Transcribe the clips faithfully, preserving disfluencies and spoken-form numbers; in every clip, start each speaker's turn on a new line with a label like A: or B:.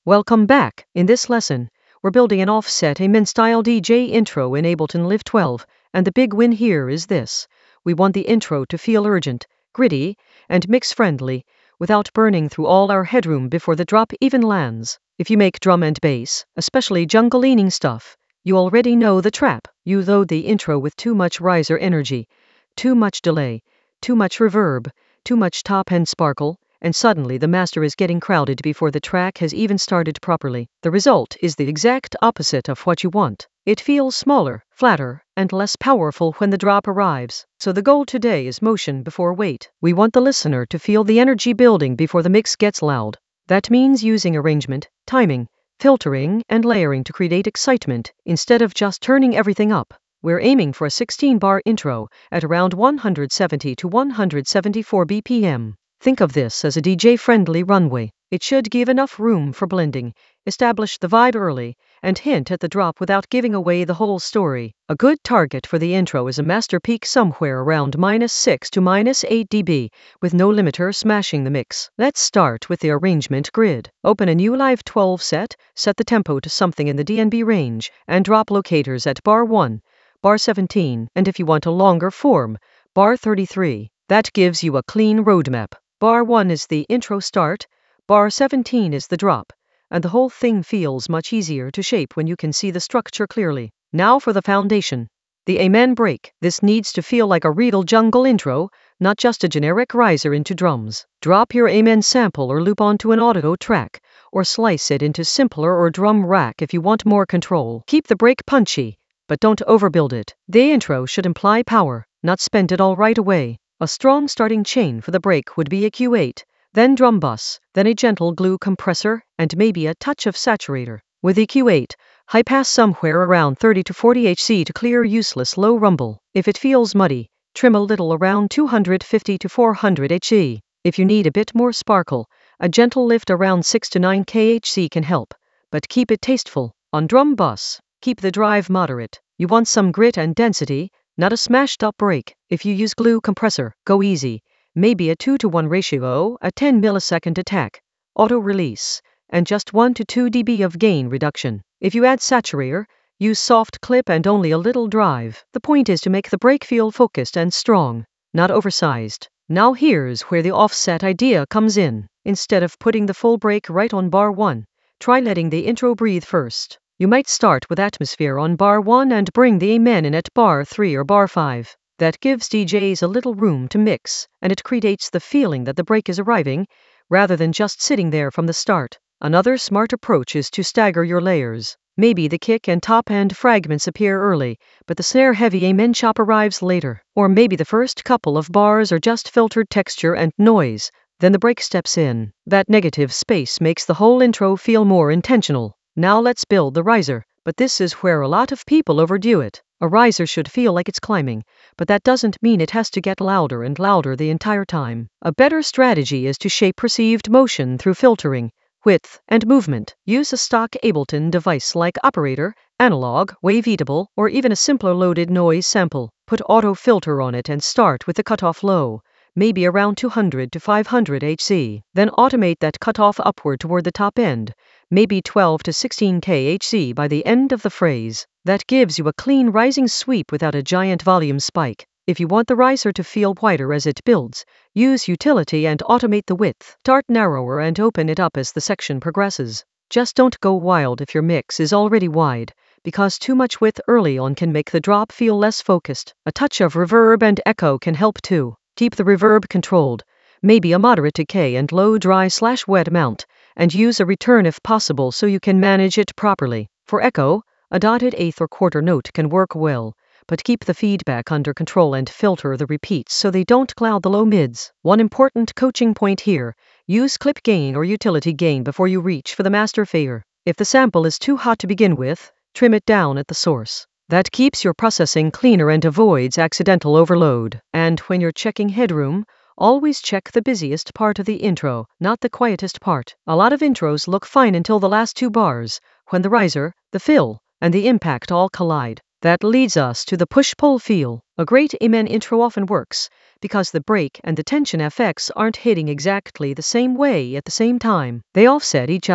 A: Welcome back. In this lesson, we're building an offset Amen style D J intro in Ableton Live twelve, and the big win here is this. We want the intro to feel urgent, gritty, and mix-friendly, without burning through all our headroom before the drop even lands. If you make drum and bass, especially jungle-leaning stuff, you already know the trap. You load the intro with too much riser energy, too much delay, too much reverb, too much top-end sparkle, and suddenly the master is getting crowded before the track has even started properly. The result is the exact opposite of what you want. It feels smaller, flatter, and less powerful when the drop arrives. So the goal today is motion before weight. We want the listener to feel the energy building before the mix gets loud. That means using arrangement, timing, filtering, and layering to create excitement instead of just turning everything up. We're aiming for a sixteen bar intro at around one hundred seventy to one hundred seventy-four B P M. Think of this as a D J-friendly runway. It should give enough room for blending, establish the vibe early, and hint at the drop without giving away the whole story. A good target for the intro is a master peak somewhere around minus six to minus eight decibels, with no limiter smashing the mix. Let's start with the arrangement grid. Open a new Live twelve set, set the tempo to something in the D N B range, and drop locators at bar one, bar seventeen, and if you want a longer form, bar thirty-three. That gives you a clean roadmap. Bar one is the intro start, bar seventeen is the drop, and the whole thing feels much easier to shape when you can see the structure clearly. Now for the foundation. The Amen break. This needs to feel like a real jungle intro, not just a generic riser into drums. Drop your Amen sample or loop onto an audio track, or slice it into simpler or drum rack if you want more control. Keep the break punchy, but don't overbuild it. The intro should imply power, not spend it all right away. A strong starting chain for the break would be a Q eight, then drum bus, then a gentle glue compressor, and maybe a touch of saturator. With the Q eight, high pass somewhere around thirty to forty hertz to clear useless low rumble. If it feels muddy, trim a little around two hundred fifty to four hundred hertz. If you need a bit more sparkle, a gentle lift around six to nine kilohertz can help, but keep it tasteful. On drum bus, keep the drive moderate. You want some grit and density, not a smashed up break. If you use glue compressor, go easy. Maybe a two to one ratio, a ten millisecond attack, auto release, and just one to two decibels of gain reduction. If you add saturator, use soft clip and only a little drive. The point is to make the break feel focused and strong, not oversized. Now here's where the offset idea comes in. Instead of putting the full break right on bar one, try letting the intro breathe first. You might start with atmosphere on bar one and bring the Amen in at bar three or bar five. That gives D Js a little room to mix, and it creates the feeling that the break is arriving, rather than just sitting there from the start. Another smart approach is to stagger your layers. Maybe the kick and top-end fragments appear early, but the snare-heavy Amen chop arrives later. Or maybe the first couple of bars are just filtered texture and noise, then the break steps in. That negative space makes the whole intro feel more intentional. Now let's build the riser, but this is where a lot of people overdo it. A riser should feel like it's climbing, but that doesn't mean it has to get louder and louder the entire time. A better strategy is to shape perceived motion through filtering, width, and movement. Use a stock Ableton device like Operator, Analog, Waveatable, or even a simpler loaded noise sample. Put auto filter on it and start with the cutoff low, maybe around two hundred to five hundred hertz. Then automate that cutoff upward toward the top end, maybe twelve to sixteen kilohertz by the end of the phrase. That gives you a clean rising sweep without a giant volume spike. If you want the riser to feel wider as it builds, use utility and automate the width. Start narrower and open it up as the section progresses. Just don't go wild if your mix is already wide, because too much width early on can make the drop feel less focused. A touch of reverb and echo can help too. Keep the reverb controlled, maybe a moderate decay and low dry slash wet amount, and use a return if possible so you can manage it properly. For echo, a dotted eighth or quarter note can work well, but keep the feedback under control and filter the repeats so they don't cloud the low mids. One important coaching point here, use clip gain or utility gain before you reach for the master fader. If the sample is too hot to begin with, trim it down at the source. That keeps your processing cleaner and avoids accidental overload. And when you're checking headroom, always check the busiest part of the intro, not the quietest part. A lot of intros look fine until the last two bars, when the riser, the fill, and the impact all collide. That leads us to the push-pull feel. A great Amen intro often works, because the break and the tension effects aren't hitting exactly the same way at the same time. They offset each other.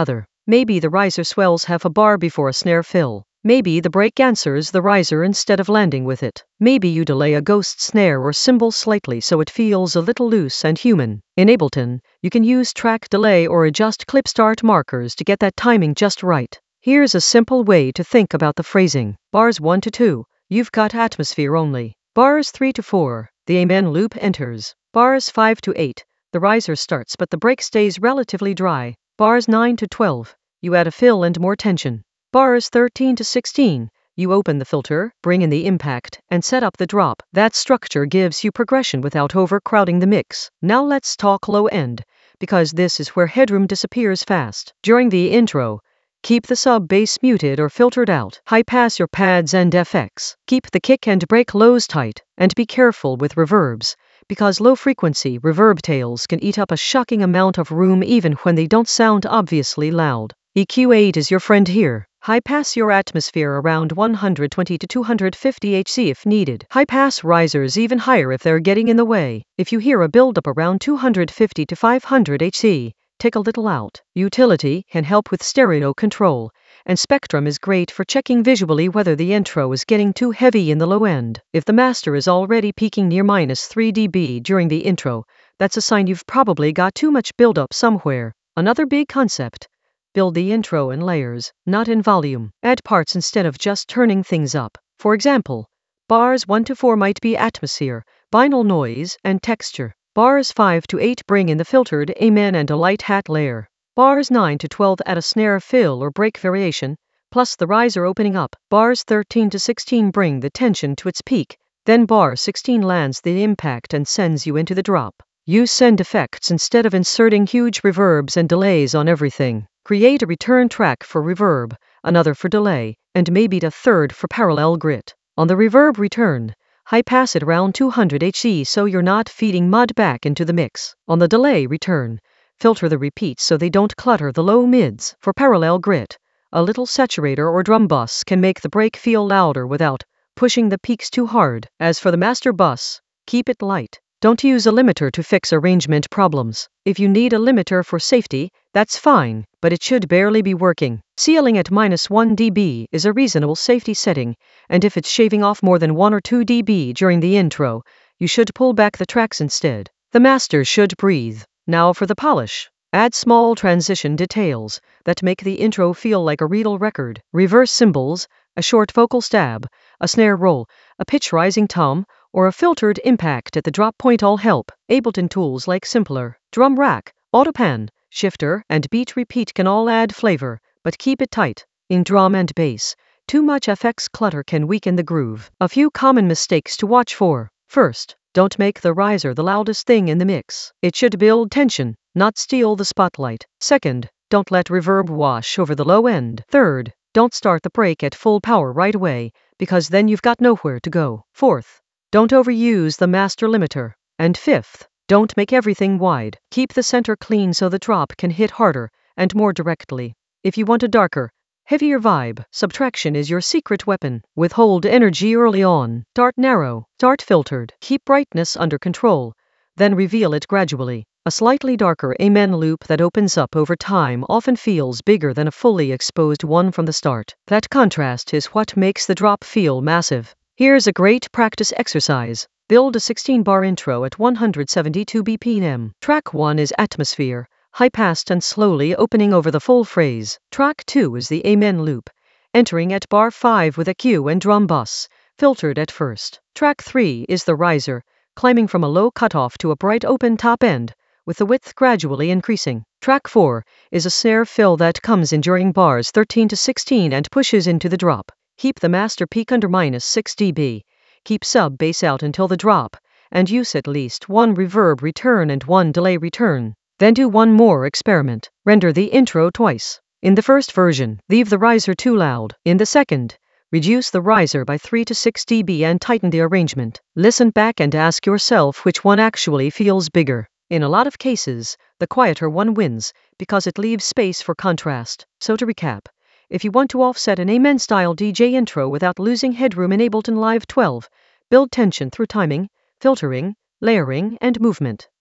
A: Maybe the riser swells half a bar before a snare fill. Maybe the break answers the riser instead of landing with it. Maybe you delay a ghost snare or cymbal slightly so it feels a little loose and human. In Ableton, you can use track delay or adjust clip start markers to get that timing just right. Here's a simple way to think about the phrasing. Bars one to two, you've got atmosphere only. Bars three to four, the amen loop enters. Bars five to eight, the riser starts but the break stays relatively dry. Bars nine to twelve, you add a fill and more tension. Bars thirteen to sixteen, you open the filter, bring in the impact, and set up the drop. That structure gives you progression without overcrowding the mix. Now let's talk low end, because this is where headroom disappears fast. During the intro, keep the sub bass muted or filtered out. High pass your pads and F X. Keep the kick and break lows tight, and be careful with reverbs, because low-frequency reverb tails can eat up a shocking amount of room even when they don't sound obviously loud. E Q eight is your friend here. High-pass your atmosphere around one hundred twenty to two hundred fifty hertz if needed. High-pass risers even higher if they're getting in the way. If you hear a build-up around two hundred fifty to five hundred hertz, take a little out. Utility can help with stereo control, and Spectrum is great for checking visually whether the intro is getting too heavy in the low end. If the master is already peaking near minus three decibels during the intro, that's a sign you've probably got too much build-up somewhere. Another big concept: build the intro in layers, not in volume. Add parts instead of just turning things up. For example, bars one to four might be atmosphere, binaural noise, and texture. Bars five to eight bring in the filtered amen and a light hat layer. Bars nine to twelve add a snare fill or break variation, plus the riser opening up. Bars thirteen to sixteen bring the tension to its peak, then bar sixteen lands the impact and sends you into the drop. Use send effects instead of inserting huge reverbs and delays on everything. Create a return track for reverb, another for delay, and maybe a third for parallel grit. On the reverb return, high pass it around two hundred hertz so you're not feeding mud back into the mix. On the delay return, filter the repeats so they don't clutter the low mids. For parallel grit, a little saturator or drum bus can make the break feel louder without pushing the peaks too hard. As for the master bus, keep it light. Don't use a limiter to fix arrangement problems. If you need a limiter for safety, that's fine, but it should barely be working. Ceiling at minus one decibel is a reasonable safety setting, and if it's shaving off more than one or two decibels during the intro, you should pull back the tracks instead. The master should breathe. Now for the polish. Add small transition details that make the intro feel like a real record. Reverse cymbals, a short vocal stab, a snare roll, a pitch rising tom, or a filtered impact at the drop point all help. Ableton tools like Simpler, Drum Rack, Autopan, Shifter, and Beat Repeat can all add flavor, but keep it tight. In drum and bass, too much F X clutter can weaken the groove. A few common mistakes to watch for. First, don't make the riser the loudest thing in the mix. It should build tension, not steal the spotlight. Second, don't let reverb wash over the low end. Third, don't start the break at full power right away, because then you've got nowhere to go. Fourth, don't overuse the master limiter. And fifth, don't make everything wide. Keep the center clean so the drop can hit harder and more directly. If you want a darker, heavier vibe, subtraction is your secret weapon. Withhold energy early on. Start narrow, start filtered. Keep brightness under control, then reveal it gradually. A slightly darker amen loop that opens up over time often feels bigger than a fully exposed one from the start. That contrast is what makes the drop feel massive. Here's a great practice exercise. Build a sixteen bar intro at one hundred seventy-two B P M. Track one is atmosphere, high-passed and slowly opening over the full phrase. Track two is the amen loop, entering at bar five with a cue and drum bus, filtered at first. Track three is the riser, climbing from a low cutoff to a bright open top end, with the width gradually increasing. Track four is a snare fill that comes in during bars thirteen to sixteen and pushes into the drop. Keep the master peak under minus six decibels. Keep sub bass out until the drop, and use at least one reverb return and one delay return. Then do one more experiment. Render the intro twice. In the first version, leave the riser too loud. In the second, reduce the riser by three to six decibels and tighten the arrangement. Listen back and ask yourself which one actually feels bigger. In a lot of cases, the quieter one wins, because it leaves space for contrast. So to recap, if you want to offset an amen-style D J intro without losing headroom in Ableton Live twelve, build tension through timing, filtering, layering, and movement.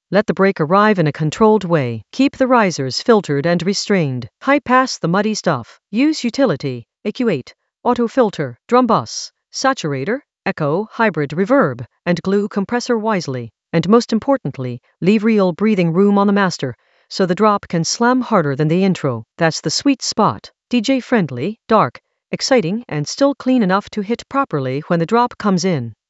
A: Let the brake arrive in a controlled way. Keep the risers filtered and restrained. High pass the muddy stuff. Use utility, A Q eight, auto filter, drum bus, saturator, echo, hybrid reverb, and glue compressor wisely. And most importantly, leave real breathing room on the master, so the drop can slam harder than the intro. That's the sweet spot. D J friendly, dark, exciting, and still clean enough to hit properly when the drop comes in.